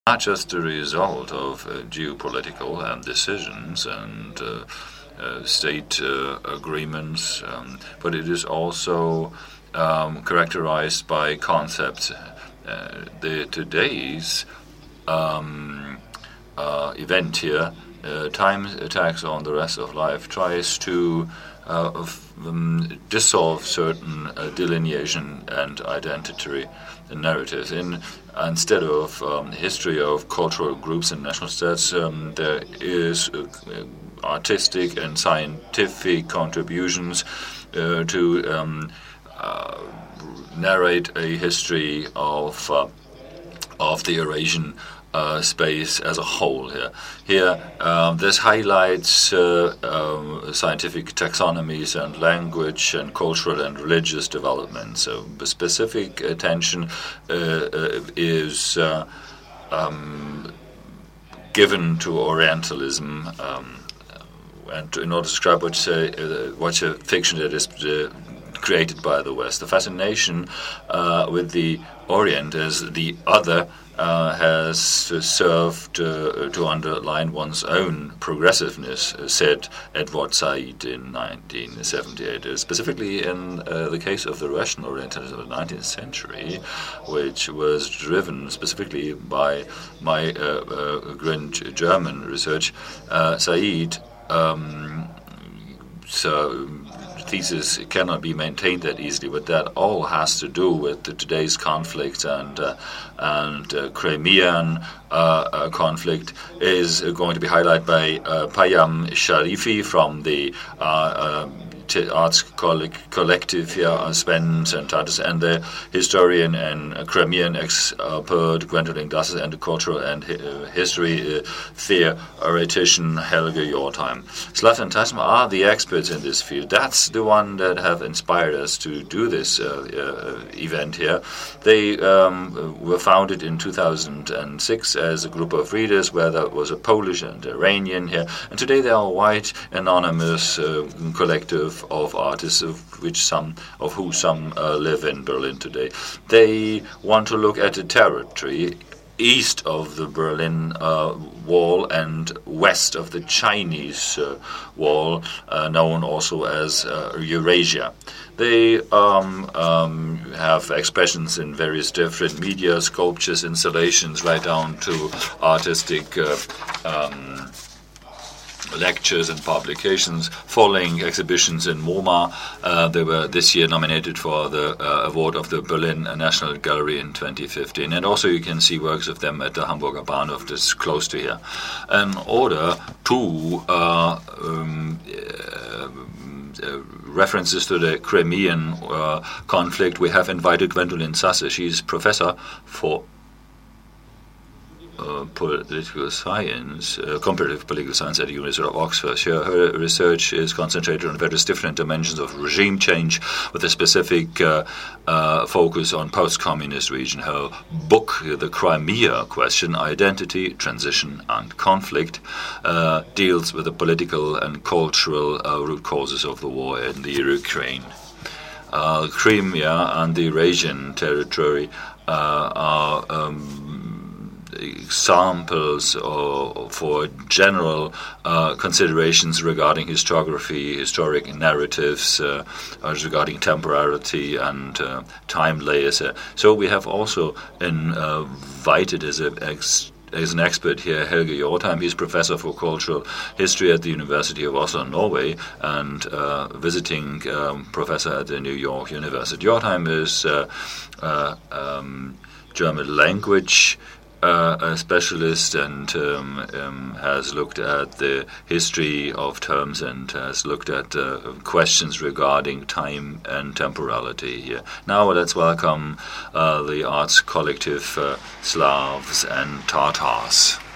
not just a result of geopolitical decisions and state agreements, but it is also characterized by concepts. Today's event here, Time Attacks on the Rest of Life, tries to dissolve certain delineation and identity narratives. Instead of history of cultural groups and national states, there is artistic and scientific contributions to narrate a history of the Eurasian space as a whole here. This highlights scientific taxonomies and language and cultural and religious developments. So the specific attention is given to Orientalism, and in order to describe what's a fiction that is created by the West. The fascination with the Orient as the other has served to underline one's own progressiveness, said Edward Said in 1978. Specifically in the case of the Russian Orientalism of the 19th century, which was driven specifically by my migrant German research, Said thesis cannot be maintained that easily, but that all has to do with today's conflict and Crimean conflict is going to be highlighted by Payam Sharifi from the Arts Collective here, Sven Sentatus, and the historian and Crimean expert Gwendolyn Glasses, and the cultural and history theoretician Helge Jortheim. Slav and Tasma are the experts in this field. That's the one that have inspired us to do this event here. They were founded in 2006 as a group of readers, where there was a Polish and Iranian here, and today they are a white, anonymous collective of artists, of who some live in Berlin today. They want to look at the territory east of the Berlin Wall and west of the Chinese Wall, known also as Eurasia. They have expressions in various different media, sculptures, installations, right down to artistic lectures and publications, following exhibitions in MoMA. They were this year nominated for the award of the Berlin National Gallery in 2015. And also you can see works of them at the Hamburger Bahnhof, that's close to here. In order to references to the Crimean conflict, we have invited Gwendolyn Sasse. She's professor for political science, comparative political science at the University of Oxford. Her research is concentrated on various different dimensions of regime change, with a specific focus on post-communist region. Her book, The Crimea Question, Identity, Transition and Conflict, deals with the political and cultural root causes of the war in the Ukraine. Crimea and the Eurasian territory are examples for general considerations regarding historiography, historic narratives, regarding temporality and time layers. So we have also invited as an expert here Helge Jortheim. He's professor for cultural history at the University of Oslo, Norway, and visiting professor at the New York University. Jortheim is German language a specialist, and has looked at the history of terms and has looked at questions regarding time and temporality here. Now let's welcome the arts collective Slavs and Tatars.